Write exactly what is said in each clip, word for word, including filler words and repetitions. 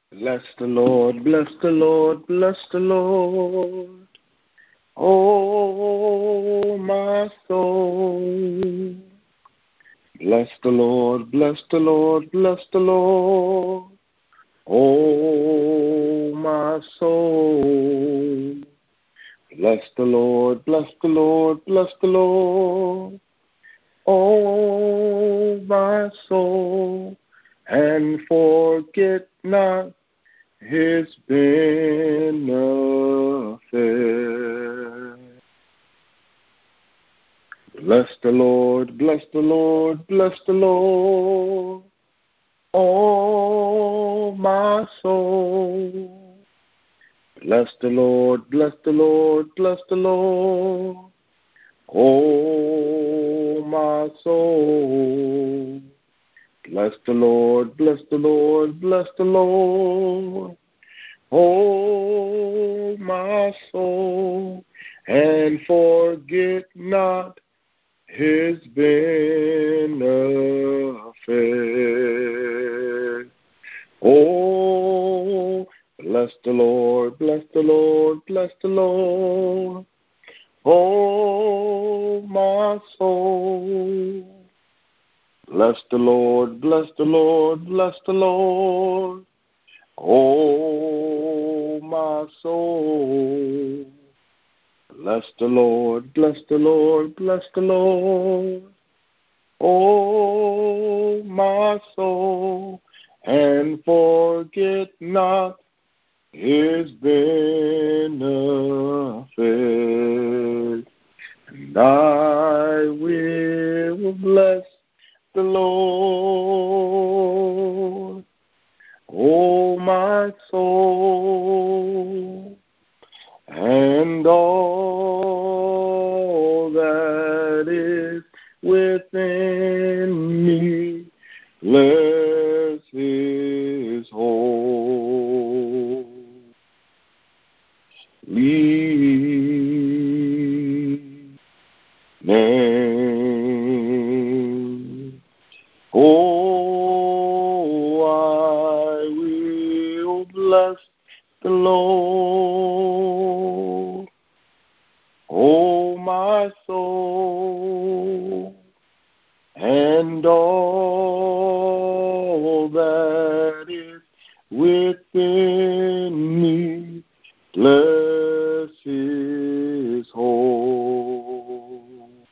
Bless the Lord, bless the Lord, bless the Lord. Oh, my soul. Bless the Lord, bless the Lord, bless the Lord. Oh, my soul. Bless the Lord, bless the Lord, bless the Lord. Oh, my soul. And forget not his benefit. Bless the Lord, bless the Lord, bless the Lord. Oh, my soul. Bless the Lord, bless the Lord, bless the Lord. Oh, my soul. Bless the Lord, bless the Lord, bless the Lord. Oh, my soul, and forget not his benefit. Oh, bless the Lord, bless the Lord, bless the Lord. Oh, my soul. Bless the Lord, bless the Lord, bless the Lord. Oh, my soul. Bless the Lord, bless the Lord, bless the Lord. Oh, my soul, and forget not his benefit. And I will bless the Lord, oh, my soul, and all that is within me, bless his holy name. Oh, I will bless the Lord, oh, my soul, and all that is within me, bless his holy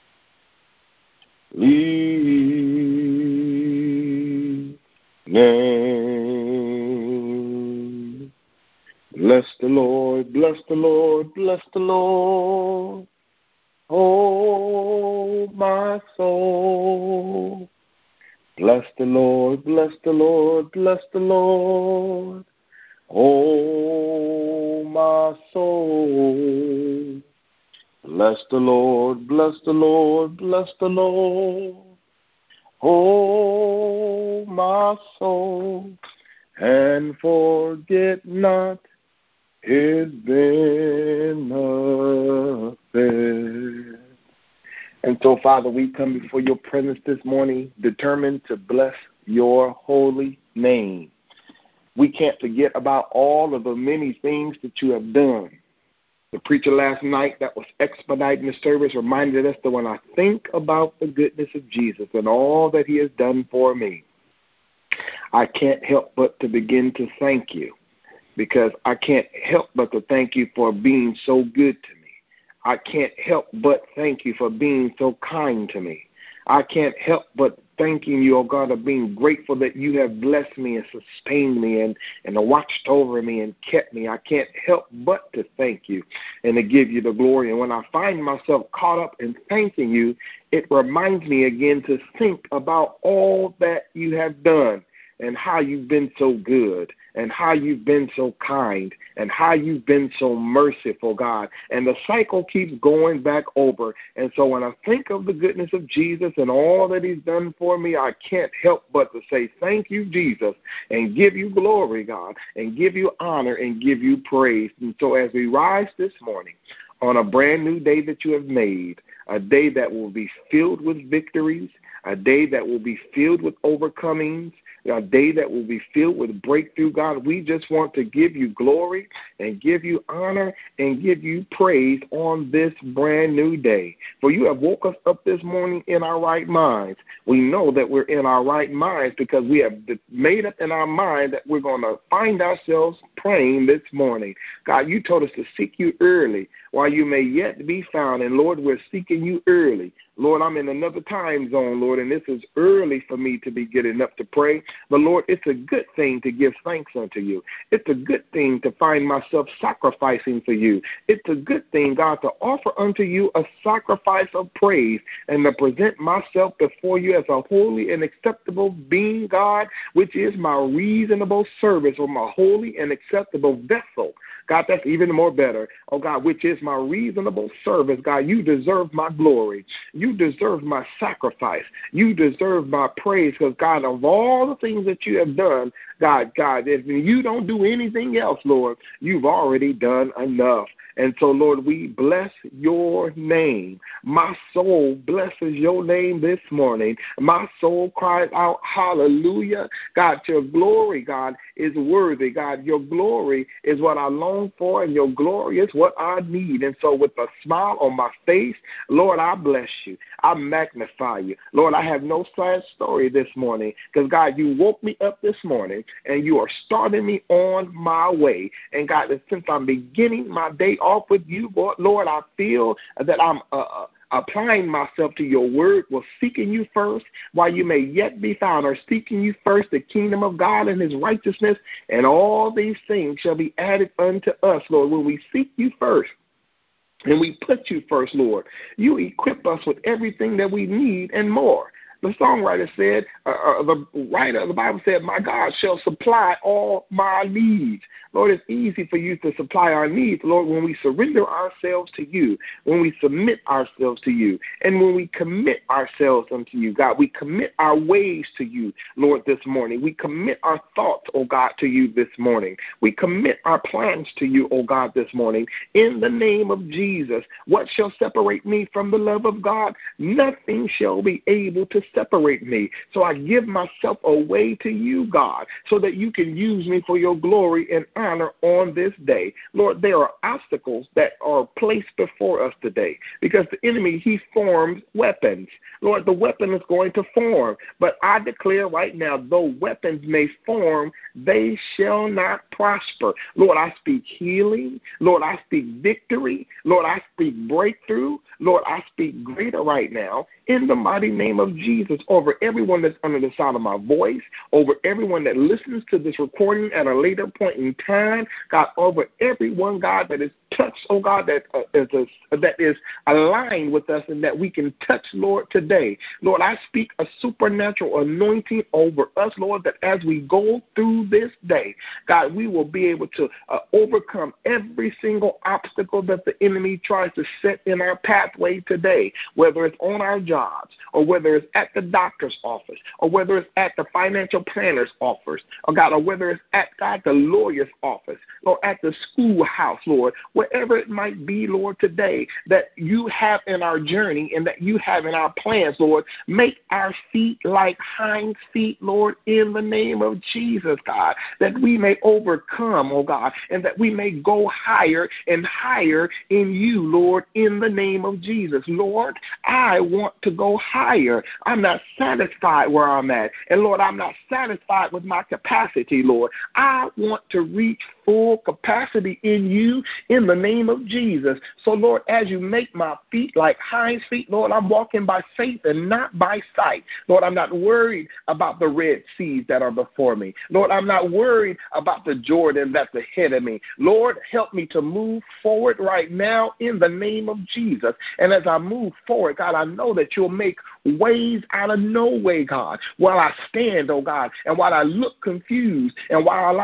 name. Bless the Lord, bless the Lord, bless the Lord. Oh, my soul. Bless the Lord, bless the Lord, bless the Lord. Oh, my soul. Bless the Lord, bless the Lord, bless the Lord. Oh, my soul, and forget not his benefit. And so, Father, we come before your presence this morning, determined to bless your holy name. We can't forget about all of the many things that you have done. The preacher last night that was expediting the service reminded us that when I think about the goodness of Jesus and all that he has done for me, I can't help but to begin to thank you, because I can't help but to thank you for being so good to me. I can't help but thank you for being so kind to me. I can't help but thanking you, oh God, of being grateful that you have blessed me and sustained me and, and watched over me and kept me. I can't help but to thank you and to give you the glory. And when I find myself caught up in thanking you, it reminds me again to think about all that you have done and how you've been so good and how you've been so kind and how you've been so merciful, God. And the cycle keeps going back over. And so when I think of the goodness of Jesus and all that he's done for me, I can't help but to say thank you, Jesus, and give you glory, God, and give you honor and give you praise. And so as we rise this morning on a brand new day that you have made, a day that will be filled with victories, a day that will be filled with overcomings, a day that will be filled with breakthrough, God. We just want to give you glory and give you honor and give you praise on this brand new day. For you have woke us up this morning in our right minds. We know that we're in our right minds because we have made up in our mind that we're going to find ourselves praying this morning. God, you told us to seek you early while you may yet be found. And, Lord, we're seeking you early. Lord, I'm in another time zone, Lord, and this is early for me to be getting up to pray. But, Lord, it's a good thing to give thanks unto you. It's a good thing to find myself sacrificing for you. It's a good thing, God, to offer unto you a sacrifice of praise and to present myself before you as a holy and acceptable being, God, which is my reasonable service or my holy and acceptable vessel. God, that's even more better. Oh, God, which is my reasonable service. God, you deserve my glory. You deserve my sacrifice. You deserve my praise because, God, of all the things that you have done, God, God, if you don't do anything else, Lord, you've already done enough. And so, Lord, we bless your name. My soul blesses your name this morning. My soul cries out, hallelujah. God, your glory, God, is worthy. God, your glory is what I long for, and your glory is what I need. And so with a smile on my face, Lord, I bless you. I magnify you. Lord, I have no sad story this morning because, God, you woke me up this morning, and you are starting me on my way. And, God, since I'm beginning my day off with you, Lord, Lord, I feel that I'm uh, applying myself to your word, well, seeking you first while you may yet be found, or seeking you first, the kingdom of God and his righteousness, and all these things shall be added unto us, Lord. When we seek you first, and we put you first, Lord, you equip us with everything that we need and more. The songwriter said, uh, uh, the writer of the Bible said, my God shall supply all my needs. Lord, it's easy for you to supply our needs, Lord, when we surrender ourselves to you, when we submit ourselves to you, and when we commit ourselves unto you, God. We commit our ways to you, Lord, this morning. We commit our thoughts, oh God, to you this morning. We commit our plans to you, oh God, this morning. In the name of Jesus, what shall separate me from the love of God? Nothing shall be able to separate me. So I give myself away to you, God, so that you can use me for your glory and honor on this day. Lord, there are obstacles that are placed before us today because the enemy, he forms weapons. Lord, the weapon is going to form, but I declare right now, though weapons may form, they shall not prosper. Lord, I speak healing. Lord, I speak victory. Lord, I speak breakthrough. Lord, I speak greater right now in the mighty name of Jesus over everyone that's under the sound of my voice, over everyone that listens to this recording at a later point in time, God, over everyone, God, that is touched, oh God, that uh, is a, that is aligned with us and that we can touch, Lord, today. Lord, I speak a supernatural anointing over us, Lord, that as we go through this day, God, we will be able to uh, overcome every single obstacle that the enemy tries to set in our pathway today, whether it's on our jobs or whether it's at the doctor's office or whether it's at the financial planner's office, or God, or whether it's at, God, the lawyer's office or at the schoolhouse, Lord, wherever it might be, Lord, today that you have in our journey and that you have in our plans, Lord. Make our feet like hinds feet, Lord, in the name of Jesus, God, that we may overcome, oh God, and that we may go higher and higher in you, Lord, in the name of Jesus. Lord, I want to go higher. I'm not satisfied where I'm at. And Lord, I'm not satisfied with my capacity, Lord. I want to reach full capacity in you in the name of Jesus. So, Lord, as you make my feet like hinds feet, Lord, I'm walking by faith and not by sight. Lord, I'm not worried about the Red Seas that are before me. Lord, I'm not worried about the Jordan that's ahead of me. Lord, help me to move forward right now in the name of Jesus. And as I move forward, God, I know that you'll make ways out of no way, God, while I stand, oh God, and while I look confused and while I allow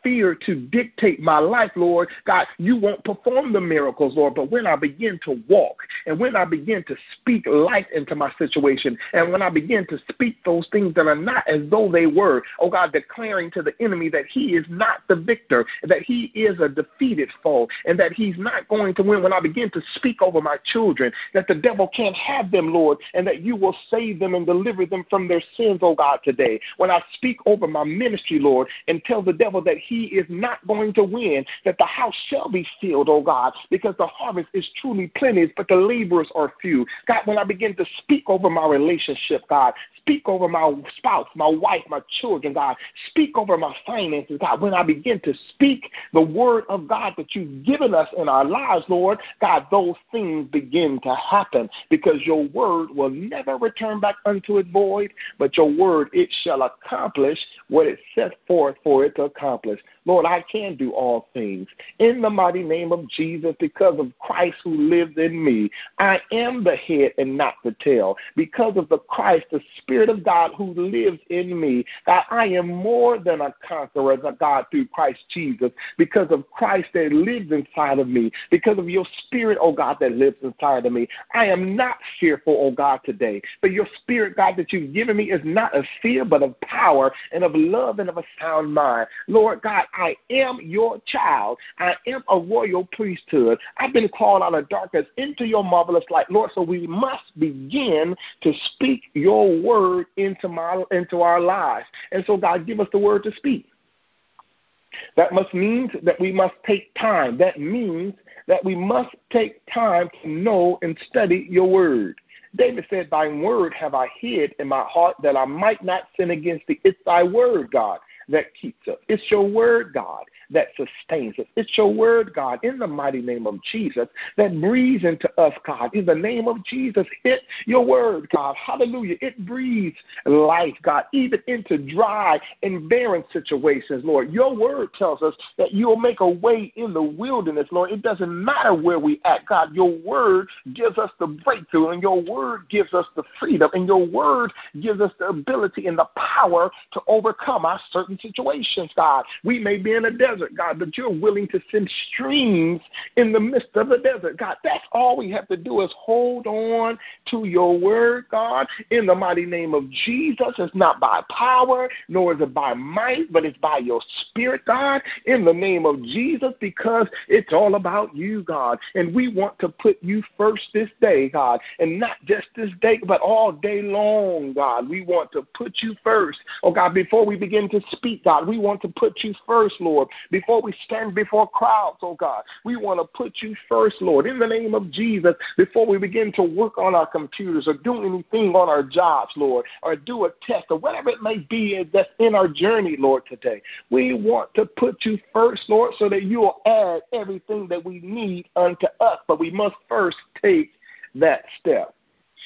fear to dictate my life, Lord, God, you won't perform the miracles, Lord. But when I begin to walk and when I begin to speak life into my situation and when I begin to speak those things that are not as though they were, oh God, declaring to the enemy that he is not the victor, that he is a defeated foe, and that he's not going to win. When I begin to speak over my children, that the devil can't have them, Lord, and that you will save them and deliver them from their sins, oh God, today. When I speak over my ministry, Lord, and tell the devil that he is not going to win, that the house shall be filled, oh God, because the harvest is truly plenteous, but the laborers are few. God, when I begin to speak over my relationship, God, speak over my spouse, my wife, my children, God, speak over my finances, God, when I begin to speak the word of God that you've given us in our lives, Lord, God, those things begin to happen because your word will never return back unto it void, but your word, it shall accomplish what it set forth for it to accomplish. Lord, I can do all things in the mighty name of Jesus because of Christ who lives in me. I am the head and not the tail. Because of the Christ, the Spirit of God who lives in me, God, I am more than a conqueror, God, through Christ Jesus. Because of Christ that lives inside of me, because of your Spirit, oh God, that lives inside of me, I am not fearful, oh God, today. But your Spirit, God, that you've given me is not of fear, but of power and of love and of a sound mind. Lord God, I am your child. I am a royal priesthood. I've been called out of darkness into your marvelous light, Lord, so we must begin to speak your word into my into our lives. And so, God, give us the word to speak. That must mean that we must take time. That means that we must take time to know and study your word. David said, thy word have I hid in my heart that I might not sin against thee. It's thy word, God, that keeps us. It's your word, God, that sustains us. It's your word, God, in the mighty name of Jesus, that breathes into us, God. In the name of Jesus, hit your word, God. Hallelujah. It breathes life, God, even into dry and barren situations, Lord. Your word tells us that you'll make a way in the wilderness, Lord. It doesn't matter where we at, God. Your word gives us the breakthrough, and your word gives us the freedom, and your word gives us the ability and the power to overcome our certain situations, God. We may be in a desert, God, but you're willing to send streams in the midst of the desert, God. That's all we have to do is hold on to your word, God, in the mighty name of Jesus. It's not by power, nor is it by might, but it's by your spirit, God, in the name of Jesus, because it's all about you, God. And we want to put you first this day, God, and not just this day, but all day long, God. We want to put you first. Oh, God, before we begin to speak, God, we want to put you first, Lord. Before we stand before crowds, oh God, we want to put you first, Lord, in the name of Jesus. Before we begin to work on our computers or do anything on our jobs, Lord, or do a test or whatever it may be that's in our journey, Lord, today, we want to put you first, Lord, so that you will add everything that we need unto us. But we must first take that step.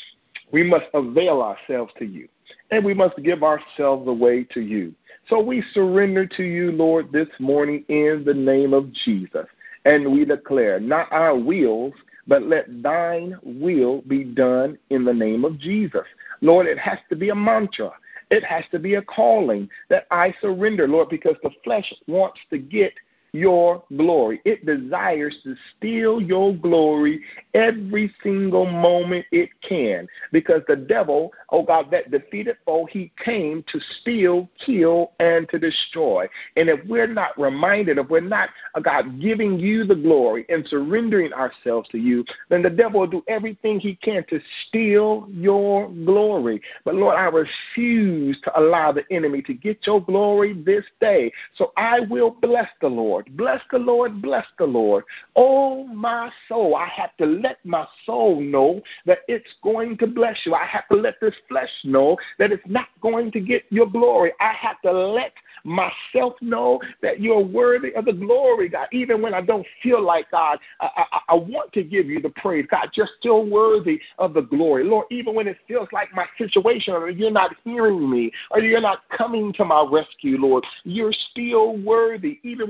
We must avail ourselves to you, and we must give ourselves away to you. So we surrender to you, Lord, this morning in the name of Jesus. And we declare, not our wills, but let thine will be done in the name of Jesus. Lord, it has to be a mantra. It has to be a calling that I surrender, Lord, because the flesh wants to get your glory. It desires to steal your glory every single moment it can, because the devil, oh God, that defeated foe, he came to steal, kill, and to destroy. And if we're not reminded, if we're not, oh God, giving you the glory and surrendering ourselves to you, then the devil will do everything he can to steal your glory. But Lord, I refuse to allow the enemy to get your glory this day. So I will bless the Lord. Bless the Lord, bless the Lord. Oh, my soul, I have to let my soul know that it's going to bless you. I have to let this flesh know that it's not going to get your glory. I have to let myself know that you're worthy of the glory, God. Even when I don't feel like, God, I, I, I want to give you the praise. God, you're still worthy of the glory. Lord, even when it feels like my situation, or you're not hearing me, or you're not coming to my rescue, Lord, you're still worthy. Even when it doesn't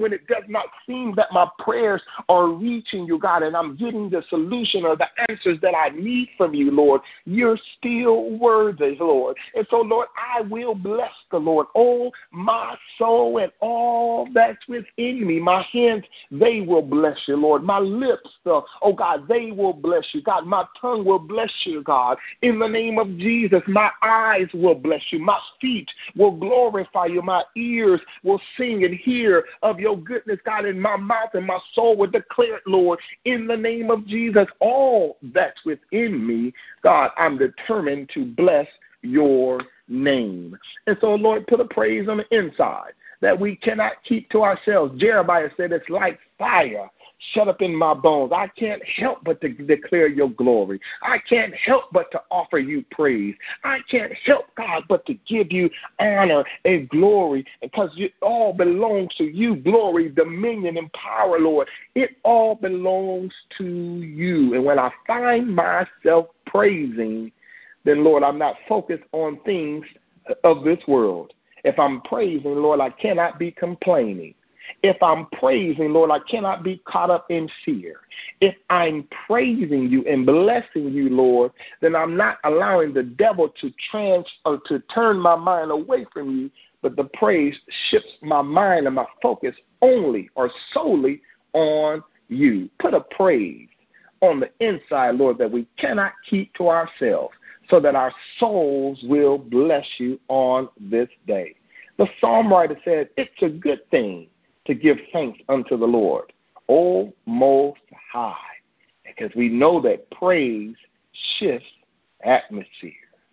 not seemed that my prayers are reaching you, God, and I'm getting the solution or the answers that I need from you, Lord, you're still worthy, Lord. And so, Lord, I will bless the Lord. Oh, my soul and all that's within me. My hands, they will bless you, Lord. My lips, uh, oh, God, they will bless you. God, my tongue will bless you, God. In the name of Jesus, my eyes will bless you. My feet will glorify you. My ears will sing and hear of your goodness, God, in my mouth and my soul will declare it, Lord. In the name of Jesus, all that's within me, God, I'm determined to bless your name. And so, Lord, put a praise on the inside that we cannot keep to ourselves. Jeremiah said it's like fire shut up in my bones. I can't help but to declare your glory. I can't help but to offer you praise. I can't help, God, but to give you honor and glory because it all belongs to you. Glory, dominion, and power, Lord. It all belongs to you. And when I find myself praising, then, Lord, I'm not focused on things of this world. If I'm praising, Lord, I cannot be complaining. If I'm praising, Lord, I cannot be caught up in fear. If I'm praising you and blessing you, Lord, then I'm not allowing the devil to trans or to turn my mind away from you, but the praise shifts my mind and my focus only or solely on you. Put a praise on the inside, Lord, that we cannot keep to ourselves, so that our souls will bless you on this day. The psalm writer said, it's a good thing to give thanks unto the Lord, O Most High, because we know that praise shifts atmosphere.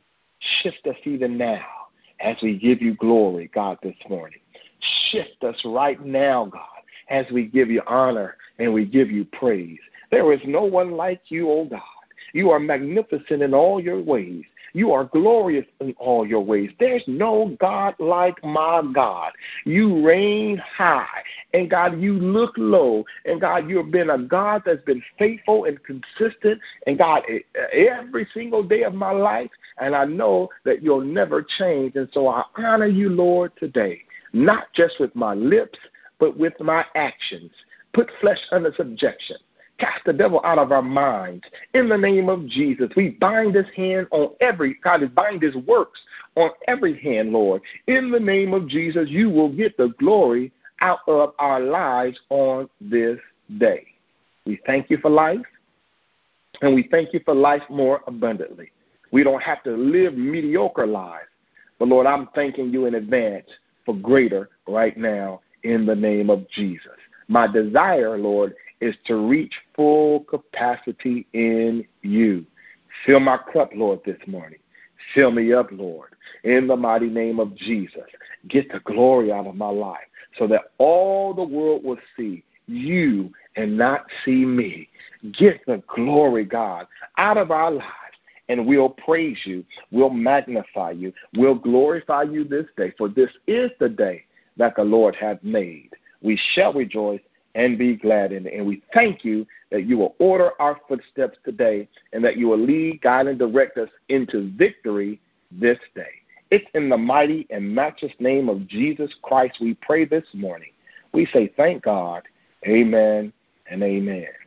Shift us even now as we give you glory, God, this morning. Shift us right now, God, as we give you honor and we give you praise. There is no one like you, O God. You are magnificent in all your ways. You are glorious in all your ways. There's no God like my God. You reign high, and God, you look low. And God, you have been a God that's been faithful and consistent. And God, every single day of my life, and I know that you'll never change. And so I honor you, Lord, today, not just with my lips, but with my actions. Put flesh under subjection. Cast the devil out of our minds. In the name of Jesus, we bind his hand on every, God, we bind his works on every hand, Lord. In the name of Jesus, you will get the glory out of our lives on this day. We thank you for life, and we thank you for life more abundantly. We don't have to live mediocre lives, but Lord, I'm thanking you in advance for greater right now in the name of Jesus. My desire, Lord, is to reach full capacity in you. Fill my cup, Lord, this morning. Fill me up, Lord, in the mighty name of Jesus. Get the glory out of my life so that all the world will see you and not see me. Get the glory, God, out of our lives, and we'll praise you. We'll magnify you. We'll glorify you this day, for this is the day that the Lord hath made. We shall rejoice and be glad in it. And we thank you that you will order our footsteps today and that you will lead, guide, and direct us into victory this day. It's in the mighty and matchless name of Jesus Christ we pray this morning. We say thank God. Amen and amen.